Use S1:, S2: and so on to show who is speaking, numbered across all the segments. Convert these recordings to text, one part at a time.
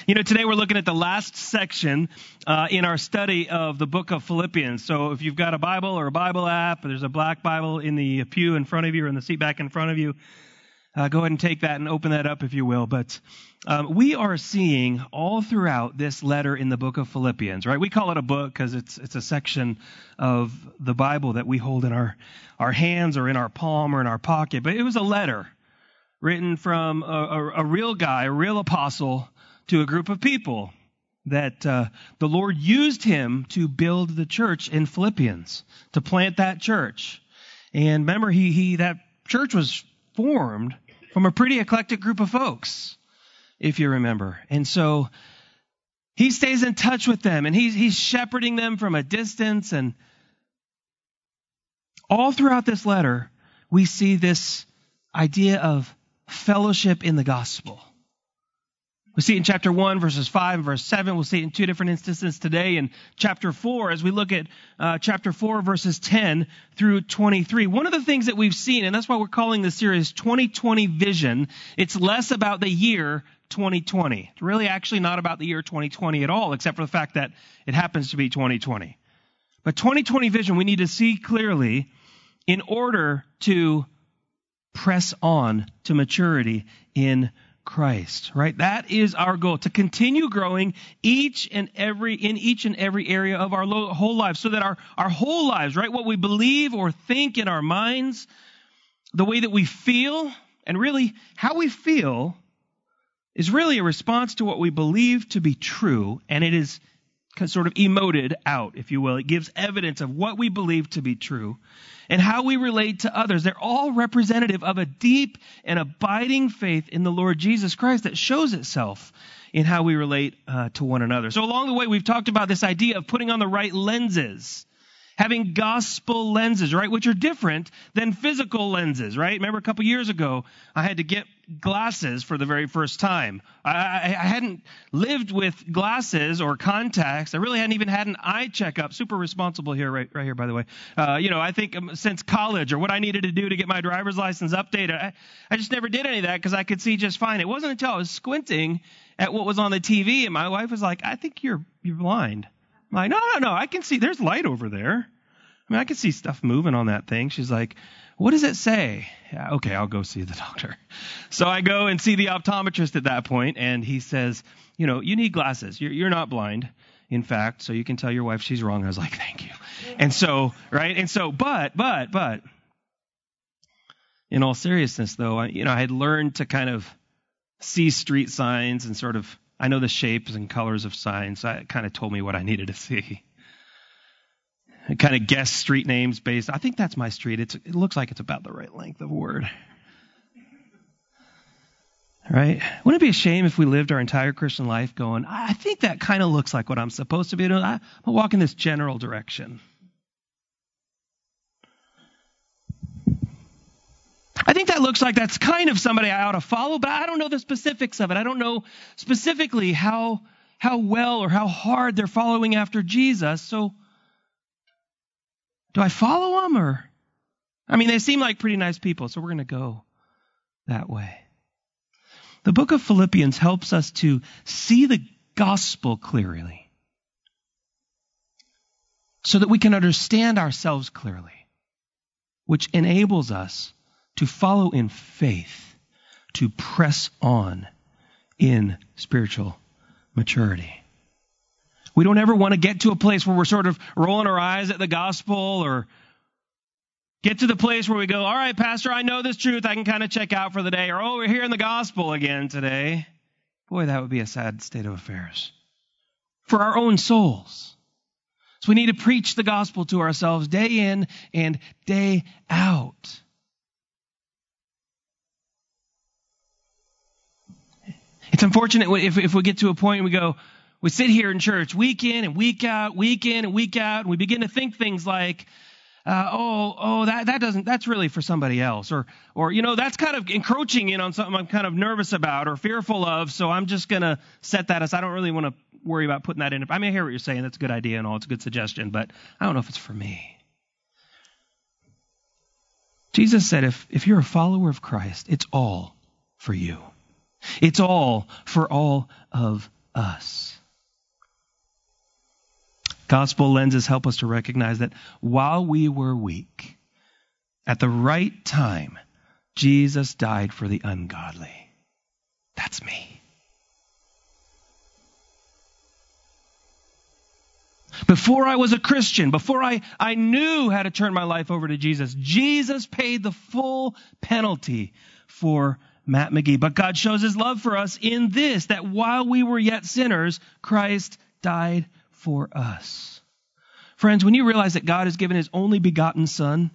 S1: Today we're looking at the last section in our study of the book of Philippians. So if you've got a Bible or a Bible app, or there's a black Bible in the pew in front of you or in the seat back in front of you, go ahead and take that and open that up if you will. But we are seeing all throughout this letter in the book of Philippians, right? We call it a book because it's a section of the Bible that we hold in our hands or in our palm or in our pocket. But it was a letter written from a real guy, a real apostle, to a group of people that the Lord used him to build the church in Philippians, to plant that church. And remember, that church was formed from a pretty eclectic group of folks, if you remember. And so he stays in touch with them, and he's shepherding them from a distance. And all throughout this letter, we see this idea of fellowship in the gospel. We see it in chapter 1, verses 5 and verse 7. We'll see it in two different instances today in chapter 4 as we look at chapter 4, verses 10 through 23. One of the things that we've seen, and that's why we're calling this series 2020 Vision, it's less about the year 2020. It's really actually not about the year 2020 at all, except for the fact that it happens to be 2020. But 2020 Vision, we need to see clearly in order to press on to maturity in Christ, right? That is our goal, to continue growing in each and every area of our whole lives, so that our whole lives, right, what we believe or think in our minds, the way that we feel, and really how we feel is really a response to what we believe to be true, and it is sort of emoted out, if you will. It gives evidence of what we believe to be true and how we relate to others. They're all representative of a deep and abiding faith in the Lord Jesus Christ that shows itself in how we relate to one another. So along the way, we've talked about this idea of putting on the right lenses, having gospel lenses, right, which are different than physical lenses, right? Remember a couple years ago, I had to get glasses for the very first time. I hadn't lived with glasses or contacts. I really hadn't even had an eye checkup. Super responsible here, right here, by the way. I think since college, or what I needed to do to get my driver's license updated, I just never did any of that because I could see just fine. It wasn't until I was squinting at what was on the TV, and my wife was like, "I think you're blind." I'm like, no, I can see, there's light over there. I mean, I can see stuff moving on that thing. She's like, "What does it say?" Yeah, okay, I'll go see the doctor. So I go and see the optometrist at that point, and he says, you need glasses. You're not blind, in fact, so you can tell your wife she's wrong. I was like, thank you. And so, right, and so, but, in all seriousness, though, I had learned to kind of see street signs and sort of, I know the shapes and colors of signs. So it kind of told me what I needed to see. I kind of guessed street names based. I think that's my street. It looks like it's about the right length of word. Right? Wouldn't it be a shame if we lived our entire Christian life going, I think that kind of looks like what I'm supposed to be doing. I'm walking this general direction. I think that looks like that's kind of somebody I ought to follow, but I don't know the specifics of it. I don't know specifically how well or how hard they're following after Jesus. So do I follow them or? I mean, they seem like pretty nice people, so we're going to go that way. The book of Philippians helps us to see the gospel clearly so that we can understand ourselves clearly, which enables us to follow in faith, to press on in spiritual maturity. We don't ever want to get to a place where we're sort of rolling our eyes at the gospel, or get to the place where we go, all right, Pastor, I know this truth. I can kind of check out for the day. Or, oh, we're hearing the gospel again today. Boy, that would be a sad state of affairs for our own souls. So we need to preach the gospel to ourselves day in and day out. It's unfortunate if we get to a point and we go, we sit here in church week in and week out, and we begin to think things like, that's really for somebody else. Or that's kind of encroaching in on something I'm kind of nervous about or fearful of, so I'm just going to set that aside. I don't really want to worry about putting that in. I mean, I hear what you're saying. That's a good idea and all. It's a good suggestion, but I don't know if it's for me. Jesus said, if you're a follower of Christ, it's all for you. It's all for all of us. Gospel lenses help us to recognize that while we were weak, at the right time, Jesus died for the ungodly. That's me. Before I was a Christian, before I knew how to turn my life over to Jesus, Jesus paid the full penalty for Matt McGee. But God shows his love for us in this, that while we were yet sinners, Christ died for us. Friends, when you realize that God has given his only begotten Son,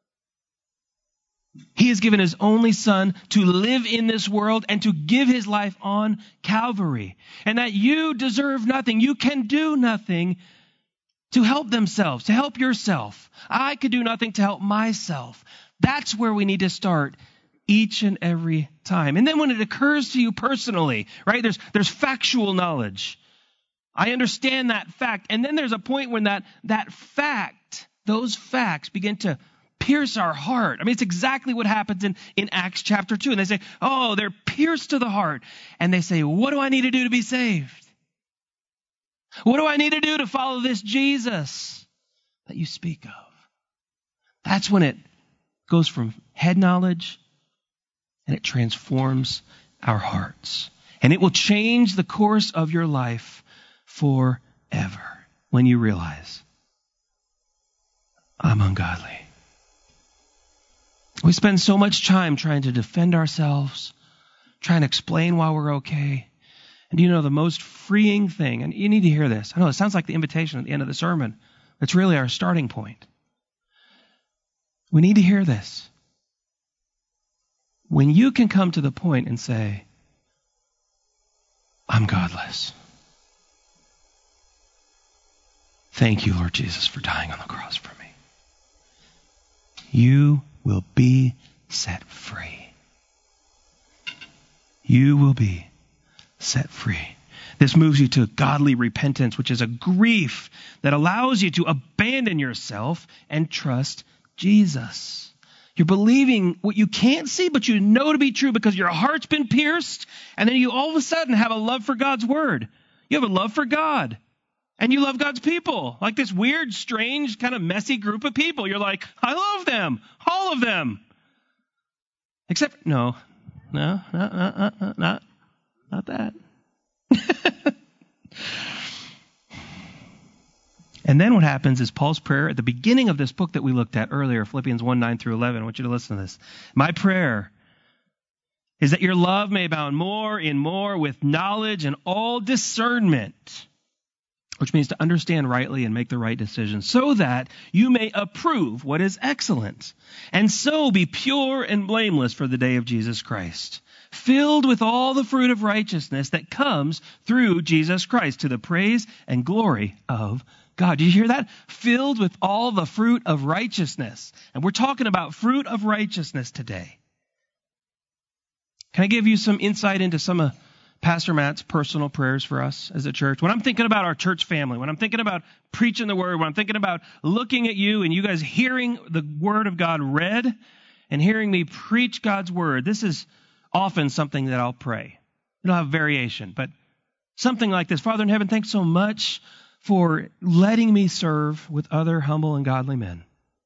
S1: he has given his only Son to live in this world and to give his life on Calvary, and that you deserve nothing, you can do nothing to help themselves, to help yourself. I could do nothing to help myself. That's where we need to start each and every time. And then when it occurs to you personally, right, there's factual knowledge. I understand that fact. And then there's a point when that fact, those facts begin to pierce our heart. I mean, it's exactly what happens in Acts chapter 2. And they say, oh, they're pierced to the heart. And they say, what do I need to do to be saved? What do I need to do to follow this Jesus that you speak of? That's when it goes from head knowledge and it transforms our hearts. And it will change the course of your life forever when you realize, I'm ungodly. We spend so much time trying to defend ourselves, trying to explain why we're okay. And you know, the most freeing thing, and you need to hear this. I know it sounds like the invitation at the end of the sermon. That's really our starting point. We need to hear this. When you can come to the point and say, I'm godless. Thank you, Lord Jesus, for dying on the cross for me. You will be set free. You will be set free. This moves you to godly repentance, which is a grief that allows you to abandon yourself and trust Jesus. You're believing what you can't see, but you know to be true because your heart's been pierced, and then you all of a sudden have a love for God's word. You have a love for God, and you love God's people, like this weird, strange, kind of messy group of people. You're like, I love them, all of them. Except, no, not that. And then what happens is Paul's prayer at the beginning of this book that we looked at earlier, Philippians 1:9-11. I want you to listen to this. My prayer is that your love may abound more and more with knowledge and all discernment, which means to understand rightly and make the right decisions, so that you may approve what is excellent, and so be pure and blameless for the day of Jesus Christ, filled with all the fruit of righteousness that comes through Jesus Christ, to the praise and glory of God. Did you hear that? Filled with all the fruit of righteousness. And we're talking about fruit of righteousness today. Can I give you some insight into some of Pastor Matt's personal prayers for us as a church? When I'm thinking about our church family, when I'm thinking about preaching the word, when I'm thinking about looking at you and you guys hearing the word of God read and hearing me preach God's word, this is often something that I'll pray. It'll have variation, but something like this. Father in heaven, thanks so much for letting me serve with other humble and godly men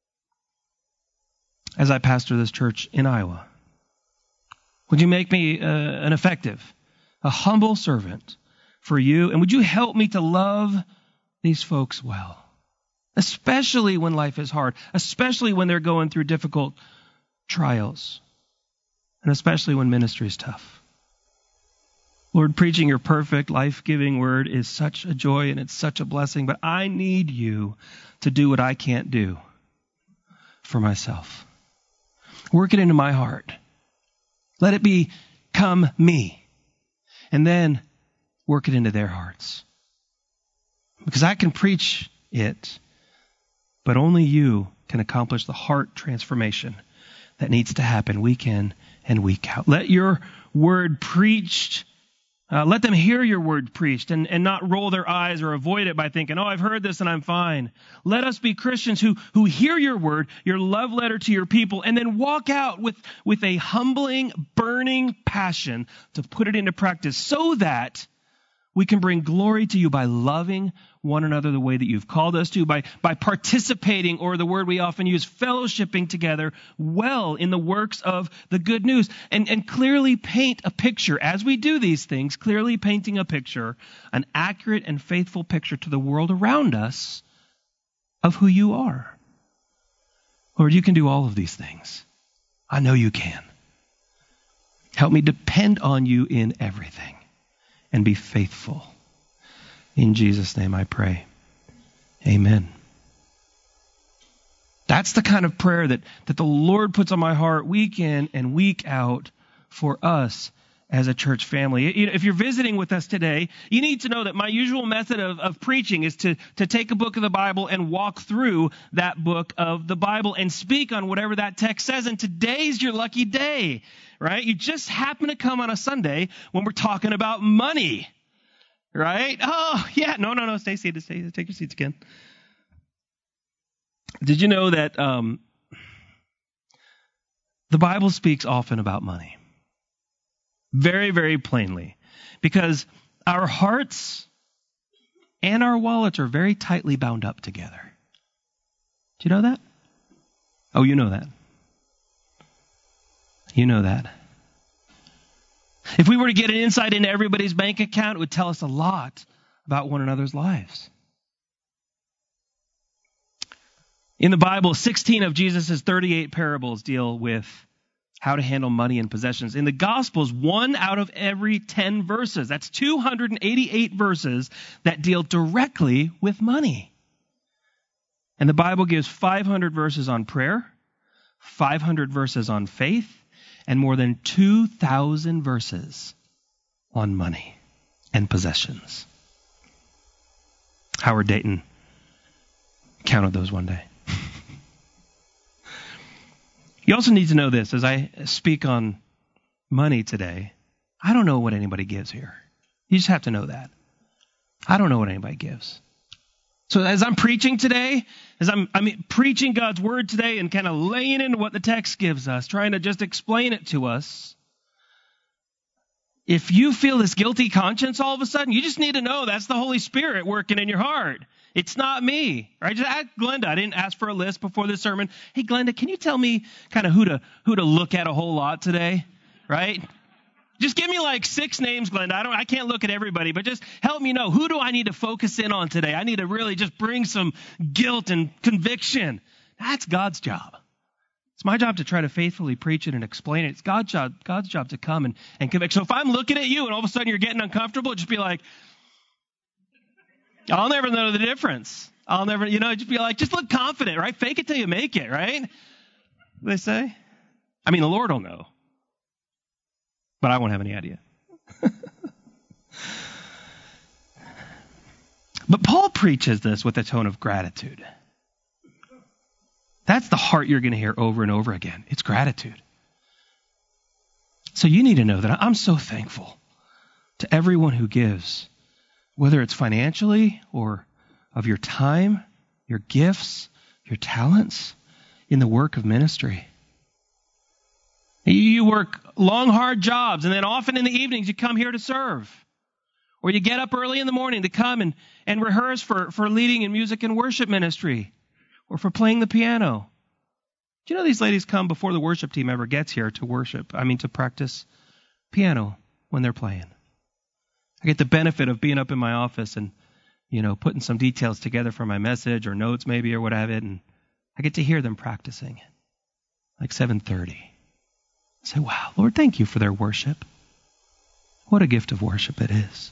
S1: as I pastor this church in Iowa. Would you make me an effective, a humble servant for you? And would you help me to love these folks well, especially when life is hard, especially when they're going through difficult trials, and especially when ministry is tough. Lord, preaching your perfect, life-giving word is such a joy and it's such a blessing, but I need you to do what I can't do for myself. Work it into my heart. Let it become me. And then work it into their hearts. Because I can preach it, but only you can accomplish the heart transformation that needs to happen week in and week out. Let your word preached. Let them hear your word preached and not roll their eyes or avoid it by thinking, oh, I've heard this and I'm fine. Let us be Christians who hear your word, your love letter to your people, and then walk out with a humbling, burning passion to put it into practice so that We can bring glory to you by loving one another the way that you've called us to, by participating, or the word we often use, fellowshipping together well in the works of the good news, and clearly paint a picture, as we do these things, clearly painting a picture, an accurate and faithful picture to the world around us of who you are. Lord, you can do all of these things. I know you can. Help me depend on you in everything and be faithful. In Jesus' name I pray. Amen. That's the kind of prayer that the Lord puts on my heart week in and week out for us as a church family. If you're visiting with us today, you need to know that my usual method of preaching is to take a book of the Bible and walk through that book of the Bible and speak on whatever that text says. And today's your lucky day, right? You just happen to come on a Sunday when we're talking about money, right? Oh, yeah. No. Stay seated. Take your seats again. Did you know that the Bible speaks often about money? Very, very plainly. Because our hearts and our wallets are very tightly bound up together. Do you know that? Oh, you know that. You know that. If we were to get an insight into everybody's bank account, it would tell us a lot about one another's lives. In the Bible, 16 of Jesus' 38 parables deal with how to handle money and possessions. In the Gospels, 1 out of every 10 verses, that's 288 verses that deal directly with money. And the Bible gives 500 verses on prayer, 500 verses on faith, and more than 2,000 verses on money and possessions. Howard Dayton counted those one day. You also need to know this, as I speak on money today, I don't know what anybody gives here. You just have to know that. I don't know what anybody gives. So as I'm preaching today, as I'm preaching God's word today and kind of laying into what the text gives us, trying to just explain it to us, if you feel this guilty conscience all of a sudden, you just need to know that's the Holy Spirit working in your heart. It's not me. Right? Just ask Glenda. I didn't ask for a list before this sermon. Hey, Glenda, can you tell me kind of who to look at a whole lot today? Right? Just give me like 6 names, Glenda. I can't look at everybody, but just help me know, who do I need to focus in on today? I need to really just bring some guilt and conviction. That's God's job. It's my job to try to faithfully preach it and explain it. It's God's job to come and convict. So if I'm looking at you and all of a sudden you're getting uncomfortable, just be like, I'll never know the difference. I'll never, just be like, just look confident, right? Fake it till you make it, right? What they say? I mean, the Lord will know. But I won't have any idea. But Paul preaches this with a tone of gratitude. That's the heart you're going to hear over and over again. It's gratitude. So you need to know that I'm so thankful to everyone who gives, whether it's financially or of your time, your gifts, your talents in the work of ministry. You work long, hard jobs, and then often in the evenings you come here to serve. Or you get up early in the morning to come and rehearse for leading in music and worship ministry, or for playing the piano. Do you know these ladies come before the worship team ever gets here to practice piano when they're playing? I get the benefit of being up in my office and, putting some details together for my message or notes maybe or what have it, and I get to hear them practicing like 7:30. I say, wow, Lord, thank you for their worship. What a gift of worship it is.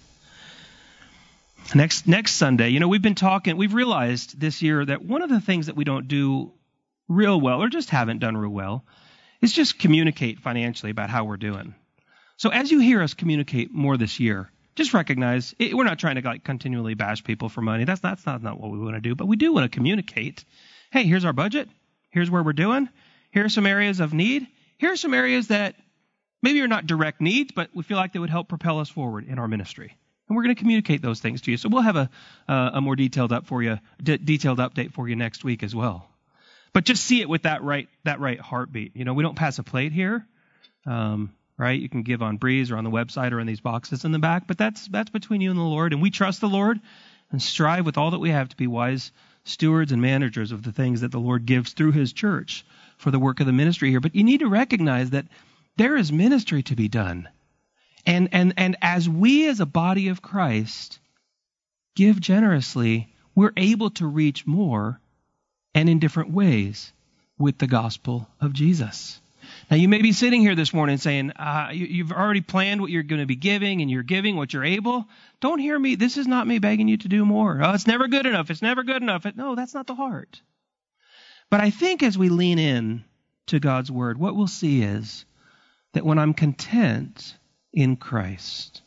S1: Next Sunday, we've realized this year that one of the things that we don't do real well, or just haven't done real well, is just communicate financially about how we're doing. So as you hear us communicate more this year, just recognize we're not trying to continually bash people for money. That's not what we want to do, but we do want to communicate. Hey, here's our budget. Here's where we're doing. Here are some areas of need. Here are some areas that maybe are not direct needs, but we feel like they would help propel us forward in our ministry. And we're going to communicate those things to you. So we'll have a more detailed update for you next week as well. But just see it with that right heartbeat. We don't pass a plate here. right? You can give on Breeze or on the website or in these boxes in the back, but that's between you and the Lord. And we trust the Lord and strive with all that we have to be wise stewards and managers of the things that the Lord gives through his church for the work of the ministry here. But you need to recognize that there is ministry to be done. And as we as a body of Christ give generously, we're able to reach more and in different ways with the gospel of Jesus. Now, you may be sitting here this morning saying, you've already planned what you're going to be giving, and you're giving what you're able. Don't hear me. This is not me begging you to do more. Oh, it's never good enough. It's never good enough. No, that's not the heart. But I think as we lean in to God's word, what we'll see is that when I'm content in Christ,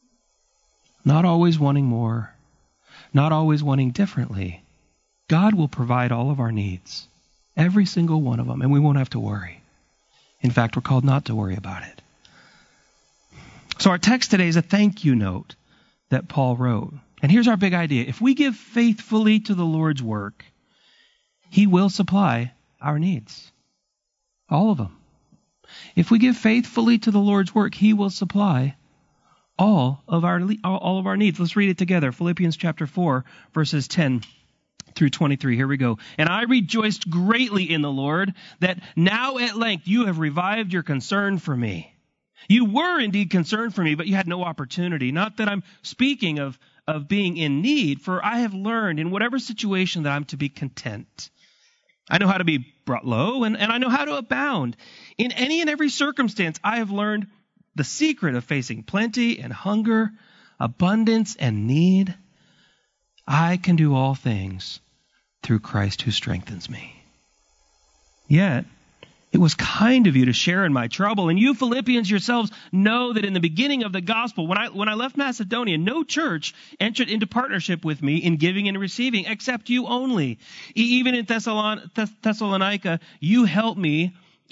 S1: not always wanting more, not always wanting differently, God will provide all of our needs, every single one of them, and we won't have to worry. In fact, we're called not to worry about it. So our text today is a thank you note that Paul wrote. And here's our big idea. If we give faithfully to the Lord's work, he will supply our needs. All of them. If we give faithfully to the Lord's work, he will supply all of our needs. Let's read it together. Philippians chapter 4, verses 10 through 23. Here we go. And I rejoiced greatly in the Lord that now at length you have revived your concern for me. You were indeed concerned for me, but you had no opportunity. Not that I'm speaking of being in need, for I have learned in whatever situation that I'm to be content. I know how to be brought low, and I know how to abound. In any and every circumstance, I have learned the secret of facing plenty and hunger, abundance and need. I can do all things through Christ who strengthens me. Yet, it was kind of you to share in my trouble. And you Philippians yourselves know that in the beginning of the gospel, when I left Macedonia, no church entered into partnership with me in giving and receiving, except you only. Even in Thessalonica, you helped me.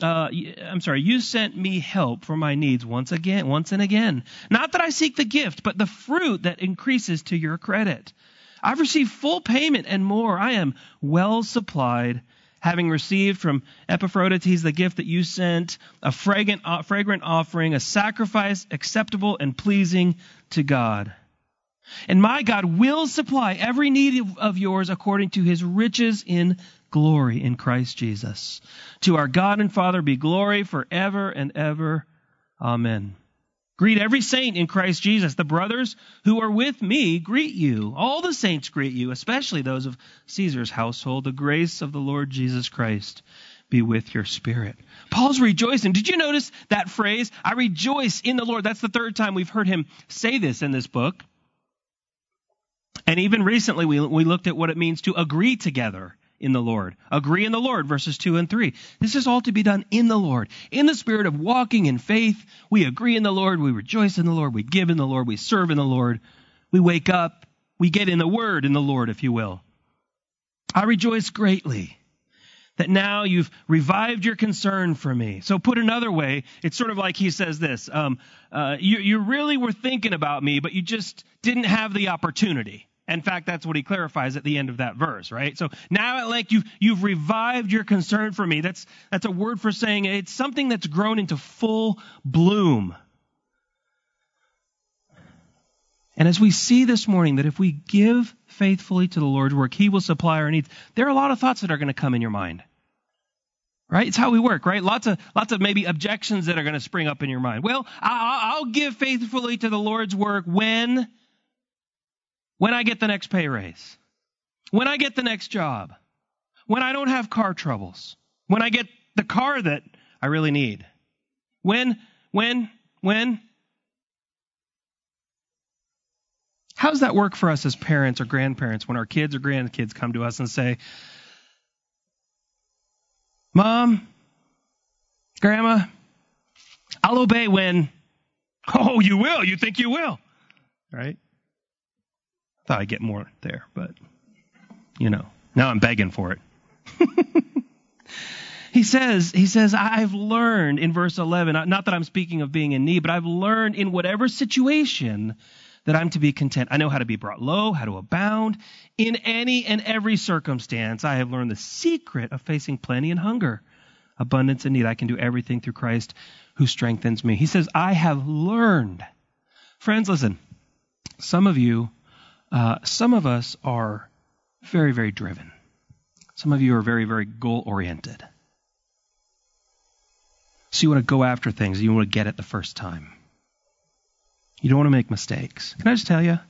S1: You sent me help for my needs once and again. Not that I seek the gift, but the fruit that increases to your credit. I've received full payment and more. I am well supplied, having received from Epaphroditus the gift that you sent, a fragrant offering, a sacrifice acceptable and pleasing to God. And my God will supply every need of yours according to his riches in glory in Christ Jesus. To our God and Father be glory forever and ever. Amen. Greet every saint in Christ Jesus. The brothers who are with me greet you. All the saints greet you, especially those of Caesar's household. The grace of the Lord Jesus Christ be with your spirit. Paul's rejoicing. Did you notice that phrase? I rejoice in the Lord. That's the third time we've heard him say this in this book. And even recently we looked at what it means to agree together in the Lord. Agree in the Lord, verses 2 and 3. This is all to be done in the Lord. In the spirit of walking in faith, we agree in the Lord, we rejoice in the Lord, we give in the Lord, we serve in the Lord, we wake up, we get in the word in the Lord, if you will. I rejoice greatly that now you've revived your concern for me. So put another way, it's sort of like he says this, you really were thinking about me, but you just didn't have the opportunity. In fact, that's what he clarifies at the end of that verse, right? So now at length you've revived your concern for me. That's a word for saying it's something that's grown into full bloom. And as we see this morning that if we give faithfully to the Lord's work, he will supply our needs. There are a lot of thoughts that are going to come in your mind. Right? It's how we work, right? Lots of maybe objections that are going to spring up in your mind. Well, I'll give faithfully to the Lord's work when I get the next pay raise, when I get the next job, when I don't have car troubles, when I get the car that I really need. When? How does that work for us as parents or grandparents when our kids or grandkids come to us and say, Mom, Grandma, I'll obey when, oh, you will, you think you will, right? Thought I'd get more there, but, now I'm begging for it. He says, I've learned in verse 11, not that I'm speaking of being in need, but I've learned in whatever situation that I'm to be content. I know how to be brought low, how to abound. In any and every circumstance, I have learned the secret of facing plenty and hunger, abundance and need. I can do everything through Christ who strengthens me. He says, I have learned. Friends, listen, some of us are very, very driven. Some of you are very, very goal-oriented. So you want to go after things. You want to get it the first time. You don't want to make mistakes. Can I just tell you?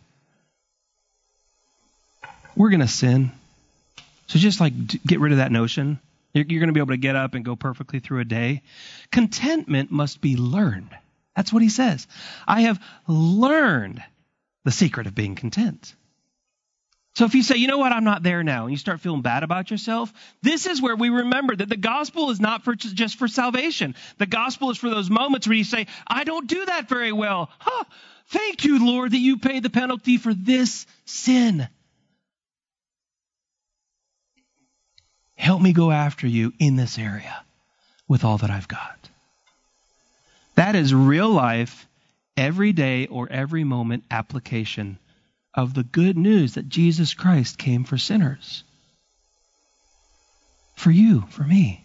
S1: We're going to sin. So just get rid of that notion. You're going to be able to get up and go perfectly through a day. Contentment must be learned. That's what he says. I have learned the secret of being content. So if you say, you know what, I'm not there now, and you start feeling bad about yourself, this is where we remember that the gospel is not just for salvation. The gospel is for those moments where you say, I don't do that very well. Thank you, Lord, that you paid the penalty for this sin. Help me go after you in this area with all that I've got. That is real life, every day or every moment application of the good news that Jesus Christ came for sinners. For you, for me.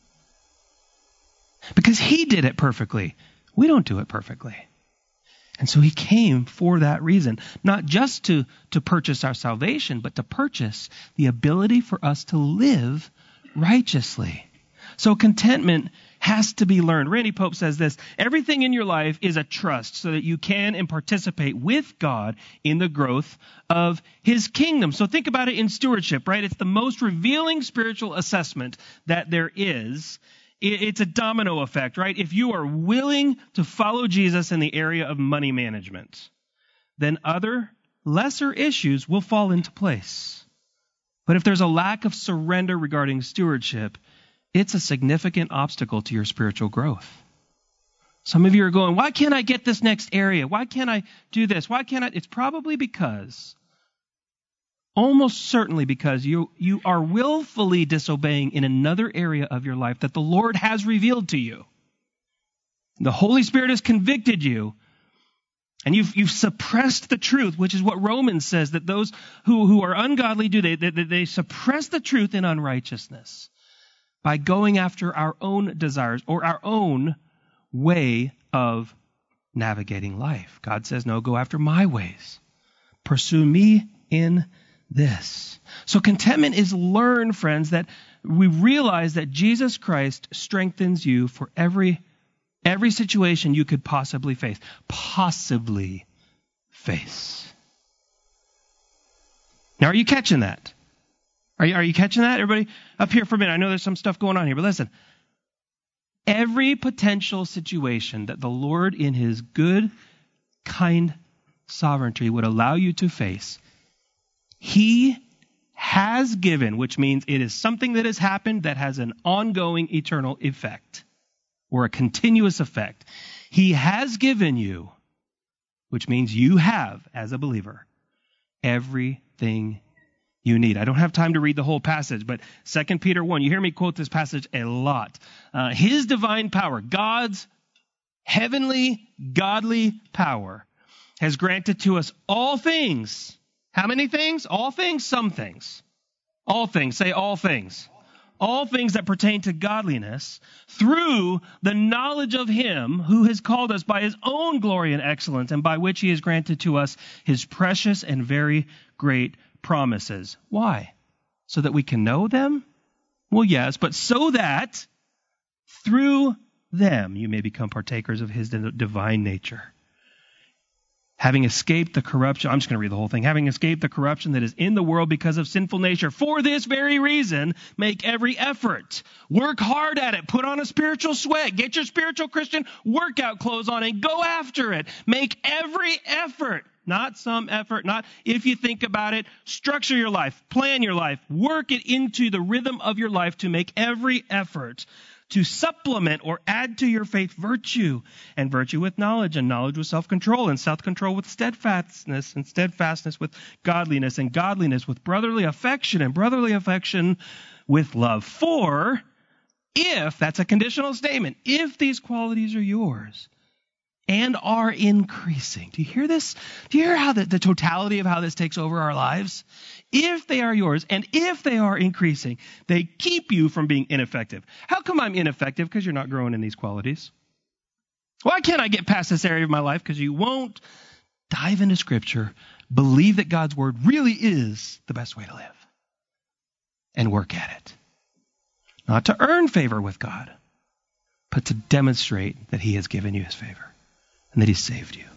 S1: Because he did it perfectly. We don't do it perfectly. And so he came for that reason. Not just to purchase our salvation, but to purchase the ability for us to live righteously. So contentment has to be learned. Randy Pope says this, everything in your life is a trust so that you can and participate with God in the growth of his kingdom. So think about it in stewardship, right? It's the most revealing spiritual assessment that there is. It's a domino effect, right? If you are willing to follow Jesus in the area of money management, then other lesser issues will fall into place. But if there's a lack of surrender regarding stewardship, it's a significant obstacle to your spiritual growth. Some of you are going, why can't I get this next area? Why can't I do this? Why can't I? It's probably because, almost certainly because you are willfully disobeying in another area of your life that the Lord has revealed to you. The Holy Spirit has convicted you, and you've suppressed the truth, which is what Romans says, that those who are ungodly do. They suppress the truth in unrighteousness by going after our own desires or our own way of navigating life. God says, no, go after my ways. Pursue me in this. So contentment is learned, friends, that we realize that Jesus Christ strengthens you for every situation you could possibly face. Possibly face. Now, are you catching that? Are you catching that? Everybody up here for a minute. I know there's some stuff going on here, but listen. Every potential situation that the Lord in his good, kind sovereignty would allow you to face, he has given, which means it is something that has happened that has an ongoing eternal effect or a continuous effect. He has given you, which means you have, as a believer, everything you need. I don't have time to read the whole passage, but 2 Peter 1, you hear me quote this passage a lot. His divine power, God's heavenly, godly power, has granted to us all things. How many things? All things? Some things. All things. Say all things. All things that pertain to godliness through the knowledge of him who has called us by his own glory and excellence, and by which he has granted to us his precious and very great promises. Why? So that we can know them? Well, yes, but so that through them you may become partakers of his divine nature. Having escaped the corruption, I'm just going to read the whole thing. Having escaped the corruption that is in the world because of sinful nature. For this very reason, make every effort. Work hard at it. Put on a spiritual sweat. Get your spiritual Christian workout clothes on and go after it. Make every effort. Not some effort, not if you think about it. Structure your life. Plan your life. Work it into the rhythm of your life to make every effort to supplement or add to your faith virtue, and virtue with knowledge, and knowledge with self-control, and self-control with steadfastness, and steadfastness with godliness, and godliness with brotherly affection, and brotherly affection with love. For if, that's a conditional statement, if these qualities are yours and are increasing. Do you hear this? Do you hear how the totality of how this takes over our lives? If they are yours and if they are increasing, they keep you from being ineffective. How come I'm ineffective? Because you're not growing in these qualities. Why can't I get past this area of my life? Because you won't dive into Scripture, believe that God's Word really is the best way to live, and work at it. Not to earn favor with God, but to demonstrate that He has given you His favor and that He's saved you.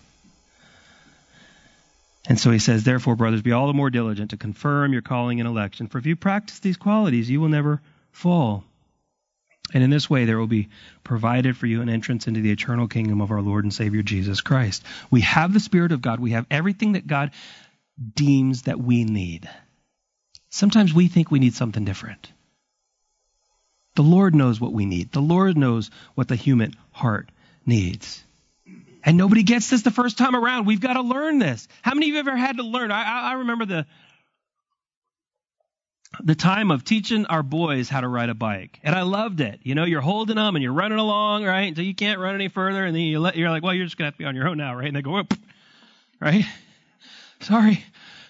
S1: And so he says, therefore, brothers, be all the more diligent to confirm your calling and election. For if you practice these qualities, you will never fall. And in this way, there will be provided for you an entrance into the eternal kingdom of our Lord and Savior, Jesus Christ. We have the Spirit of God. We have everything that God deems that we need. Sometimes we think we need something different. The Lord knows what we need. The Lord knows what the human heart needs. And nobody gets this the first time around. We've got to learn this. How many of you have ever had to learn? I remember the time of teaching our boys how to ride a bike. And I loved it. You know, you're holding them and you're running along, right, until you can't run any further. And then you're like, well, you're just going to have to be on your own now, right? And they go, whoop, right? Sorry.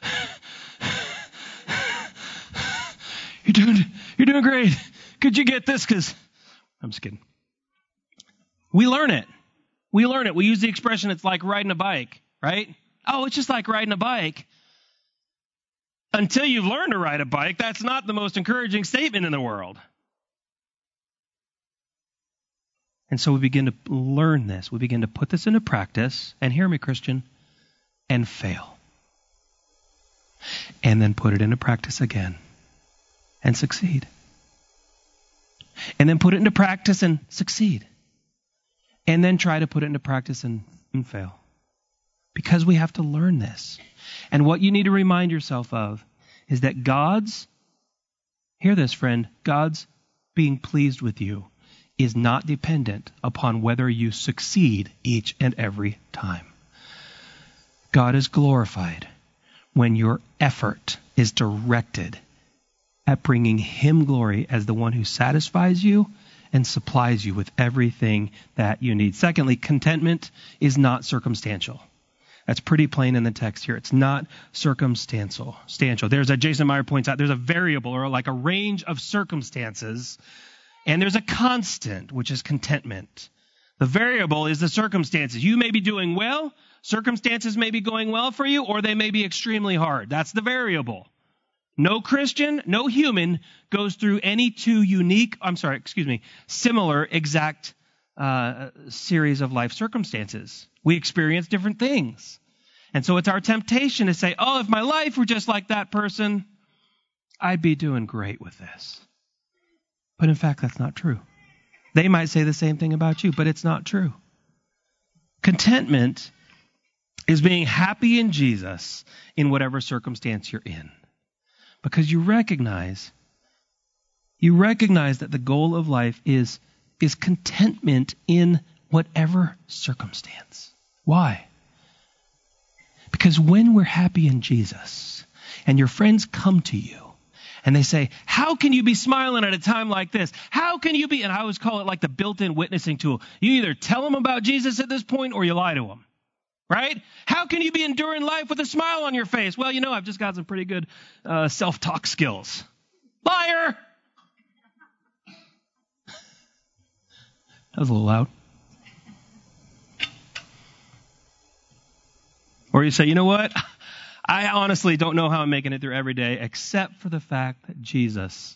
S1: You're doing great. Could you get this? Because I'm just kidding. We learn it. We learn it. We use the expression, it's like riding a bike, right? Oh, it's just like riding a bike. Until you've learned to ride a bike, that's not the most encouraging statement in the world. And so we begin to learn this. We begin to put this into practice, and hear me, Christian, and fail. And then put it into practice again and succeed. And then put it into practice and succeed. And then try to put it into practice and fail. Because we have to learn this. And what you need to remind yourself of is that hear this, friend, God's being pleased with you is not dependent upon whether you succeed each and every time. God is glorified when your effort is directed at bringing Him glory as the one who satisfies you and supplies you with everything that you need. Secondly, contentment is not circumstantial. That's pretty plain in the text here. It's not circumstantial. Jason Meyer points out, there's a variable or like a range of circumstances, and there's a constant, which is contentment. The variable is the circumstances. You may be doing well, circumstances may be going well for you, or they may be extremely hard. That's the variable. No Christian, no human goes through any two similar exact series of life circumstances. We experience different things. And so it's our temptation to say, oh, if my life were just like that person, I'd be doing great with this. But in fact, that's not true. They might say the same thing about you, but it's not true. Contentment is being happy in Jesus in whatever circumstance you're in. Because you recognize that the goal of life is contentment in whatever circumstance. Why? Because when we're happy in Jesus and your friends come to you and they say, how can you be smiling at a time like this? How can you be? And I always call it like the built-in witnessing tool. You either tell them about Jesus at this point or you lie to them. Right? How can you be enduring life with a smile on your face? Well, I've just got some pretty good self-talk skills. Liar! That was a little loud. Or you say, you know what? I honestly don't know how I'm making it through every day, except for the fact that Jesus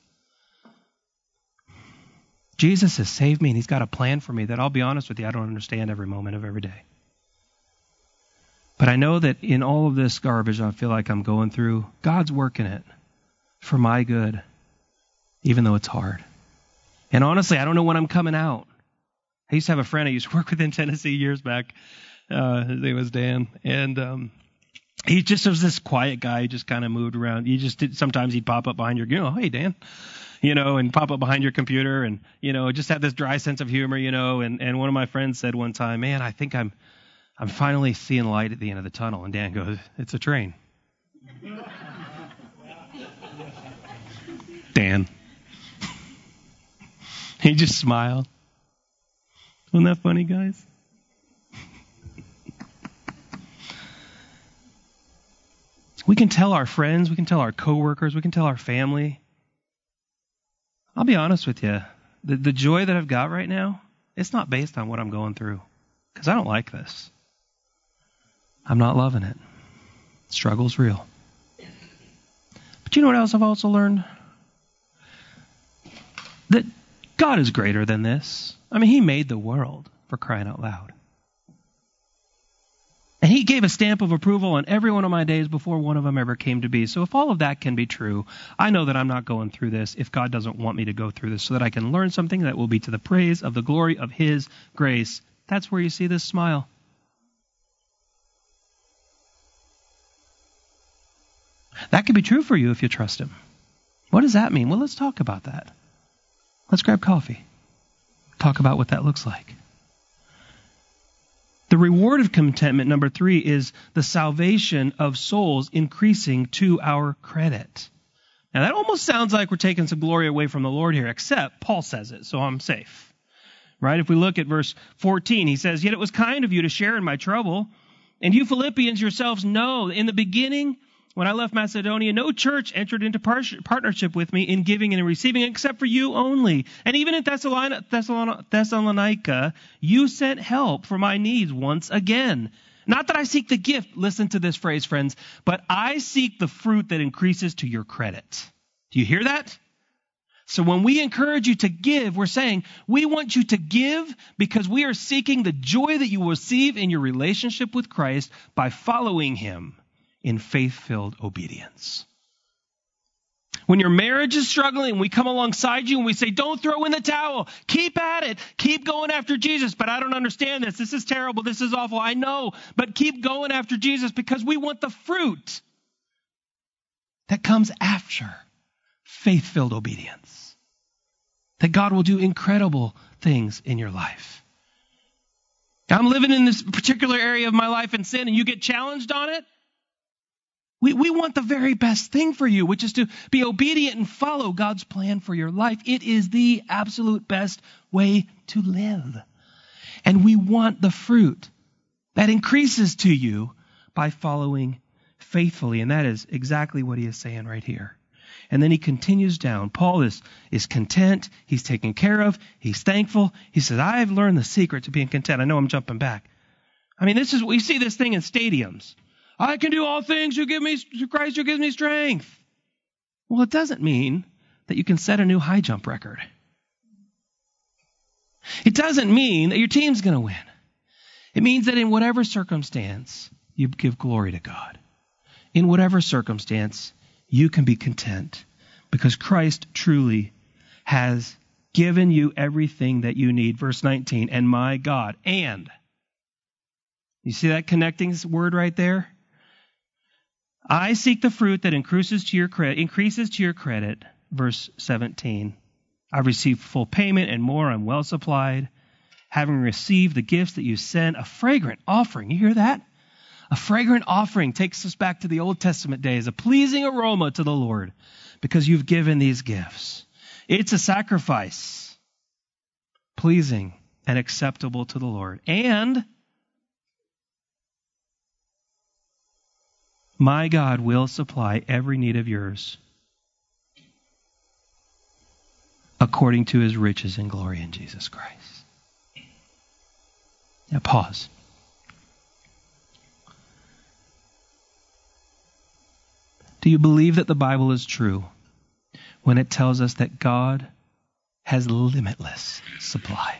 S1: has saved me and He's got a plan for me that, I'll be honest with you, I don't understand every moment of every day. But I know that in all of this garbage I feel like I'm going through, God's working it for my good, even though it's hard. And honestly, I don't know when I'm coming out. I used to have a friend I used to work with in Tennessee years back. His name was Dan. And he just was this quiet guy. He just kind of moved around. Sometimes he'd pop up behind your, hey, Dan, and pop up behind your computer and, just have this dry sense of humor, And one of my friends said one time, man, I think I'm finally seeing light at the end of the tunnel. And Dan goes, it's a train. Dan. He just smiled. Wasn't that funny, guys? We can tell our friends, we can tell our coworkers, we can tell our family. I'll be honest with you. The joy that I've got right now, it's not based on what I'm going through because I don't like this. I'm not loving it. Struggle's real. But you know what else I've also learned? That God is greater than this. I mean, he made the world, for crying out loud. And he gave a stamp of approval on every one of my days before one of them ever came to be. So if all of that can be true, I know that I'm not going through this if God doesn't want me to go through this, so that I can learn something that will be to the praise of the glory of his grace. That's where you see this smile. That could be true for you if you trust him. What does that mean? Well, let's talk about that. Let's grab coffee. Talk about what that looks like. The reward of contentment, number 3, is the salvation of souls increasing to our credit. Now, that almost sounds like we're taking some glory away from the Lord here, except Paul says it, so I'm safe. Right? If we look at verse 14, he says, "Yet it was kind of you to share in my trouble. And you Philippians yourselves know, in the beginning, when I left Macedonia, no church entered into partnership with me in giving and in receiving except for you only. And even in Thessalonica, you sent help for my needs once again. Not that I seek the gift," listen to this phrase, friends, "but I seek the fruit that increases to your credit." Do you hear that? So when we encourage you to give, we're saying we want you to give because we are seeking the joy that you will receive in your relationship with Christ by following him in faith-filled obedience. When your marriage is struggling, we come alongside you and we say, don't throw in the towel. Keep at it. Keep going after Jesus. But I don't understand this. This is terrible. This is awful. I know. But keep going after Jesus because we want the fruit that comes after faith-filled obedience. That God will do incredible things in your life. I'm living in this particular area of my life in sin and you get challenged on it. We want the very best thing for you, which is to be obedient and follow God's plan for your life. It is the absolute best way to live. And we want the fruit that increases to you by following faithfully. And that is exactly what he is saying right here. And then he continues down. Paul is content. He's taken care of. He's thankful. He says, I've learned the secret to being content. I know I'm jumping back. I mean, we see this thing in stadiums. I can do all things through Christ who gives me strength. Well, it doesn't mean that you can set a new high jump record. It doesn't mean that your team's going to win. It means that in whatever circumstance, you give glory to God. In whatever circumstance, you can be content because Christ truly has given you everything that you need. Verse 19, and my God, and. You see that connecting word right there? I seek the fruit that increases to your credit. Verse 17. I received full payment and more. I'm well supplied. Having received the gifts that you sent, a fragrant offering. You hear that? A fragrant offering takes us back to the Old Testament days, a pleasing aroma to the Lord because you've given these gifts. It's a sacrifice, pleasing and acceptable to the Lord. And my God will supply every need of yours according to his riches and glory in Jesus Christ. Now pause. Do you believe that the Bible is true when it tells us that God has limitless supply?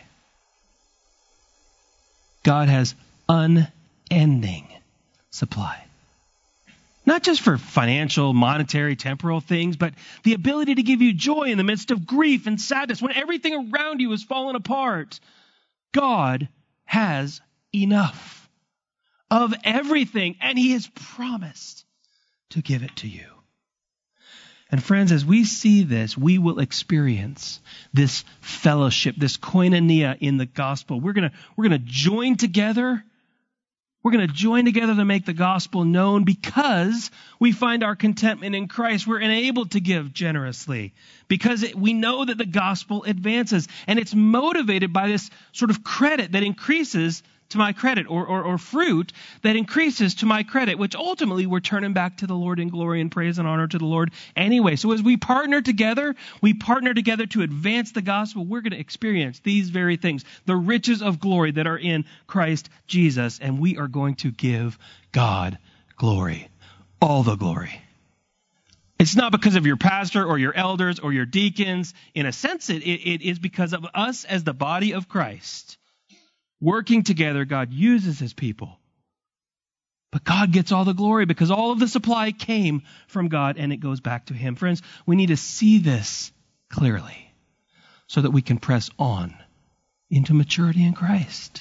S1: God has unending supply. Not just for financial, monetary, temporal things, but the ability to give you joy in the midst of grief and sadness. When everything around you is falling apart, God has enough of everything, and he has promised to give it to you. And friends, as we see this, we will experience this fellowship, this koinonia in the gospel. We're going to join together. We're going to join together to make the gospel known because we find our contentment in Christ. We're enabled to give generously because we know that the gospel advances. And it's motivated by this sort of credit that increases to my credit, or fruit that increases to my credit, which ultimately we're turning back to the Lord in glory and praise and honor to the Lord anyway. So as we partner together to advance the gospel, we're going to experience these very things, the riches of glory that are in Christ Jesus, and we are going to give God glory, all the glory. It's not because of your pastor or your elders or your deacons. In a sense, it is because of us as the body of Christ. Working together, God uses his people. But God gets all the glory because all of the supply came from God and it goes back to him. Friends, we need to see this clearly so that we can press on into maturity in Christ.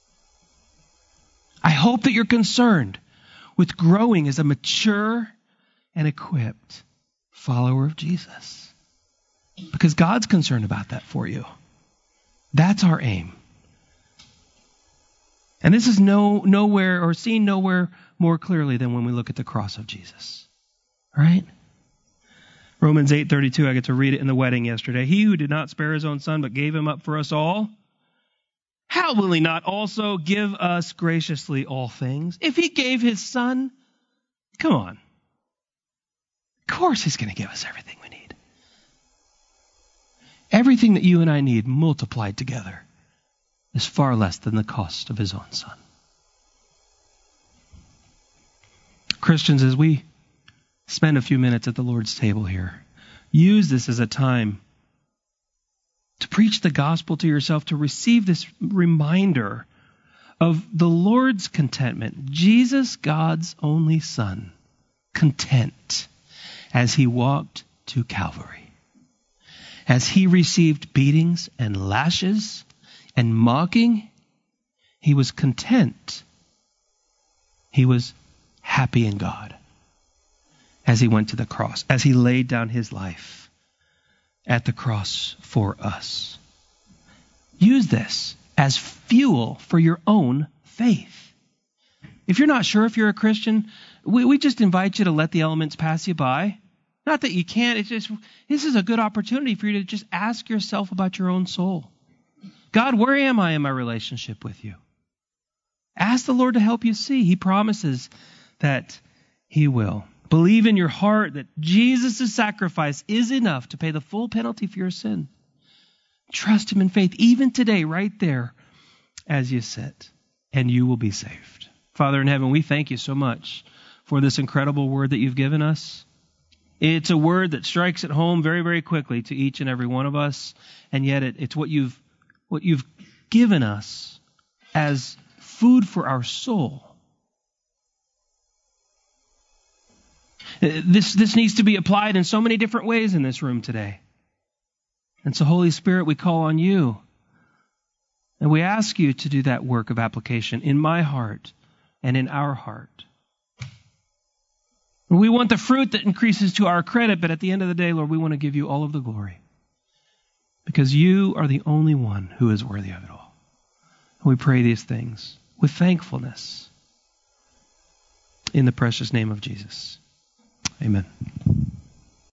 S1: I hope that you're concerned with growing as a mature and equipped follower of Jesus, because God's concerned about that for you. That's our aim. And this is seen nowhere more clearly than when we look at the cross of Jesus. Right? Romans 8:32, I get to read it in the wedding yesterday. He who did not spare his own son, but gave him up for us all, how will he not also give us graciously all things? If he gave his son, come on. Of course he's going to give us everything we need. Everything that you and I need multiplied together is far less than the cost of his own son. Christians, as we spend a few minutes at the Lord's table here, use this as a time to preach the gospel to yourself, to receive this reminder of the Lord's contentment. Jesus, God's only Son, content as he walked to Calvary. As he received beatings and lashes and mocking, he was content. He was happy in God as he went to the cross, as he laid down his life at the cross for us. Use this as fuel for your own faith. If you're not sure if you're a Christian, we just invite you to let the elements pass you by. Not that you can't, it's just, this is a good opportunity for you to just ask yourself about your own soul. God, where am I in my relationship with you? Ask the Lord to help you see. He promises that he will. Believe in your heart that Jesus' sacrifice is enough to pay the full penalty for your sin. Trust him in faith, even today, right there, as you sit, and you will be saved. Father in heaven, we thank you so much for this incredible word that you've given us. It's a word that strikes at home very, very quickly to each and every one of us, and yet it's what you've given us as food for our soul. This needs to be applied in so many different ways in this room today. And so, Holy Spirit, we call on you. And we ask you to do that work of application in my heart and in our heart. We want the fruit that increases to our credit, but at the end of the day, Lord, we want to give you all of the glory. Because you are the only one who is worthy of it all. We pray these things with thankfulness in the precious name of Jesus. Amen.